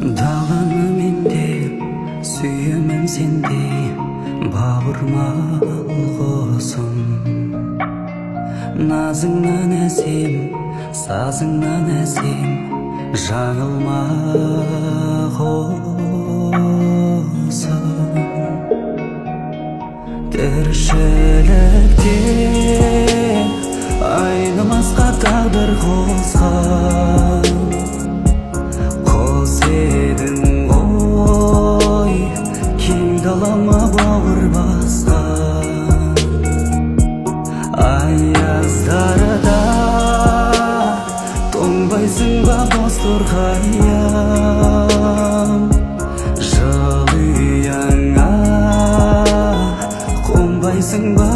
Dağını mendep, süyemen sendey, bağırmal olsun. Nazыңнан әсем, сазыңнан әсем, жаңылмақ olsun. Тіршілікте айнымасқа тағдыр қосқан, қос едің ғой кең далама бауыр басқан. Аяздарда тоңбайсың ба бозторғайым, жыл ұяңа қонбайсың ба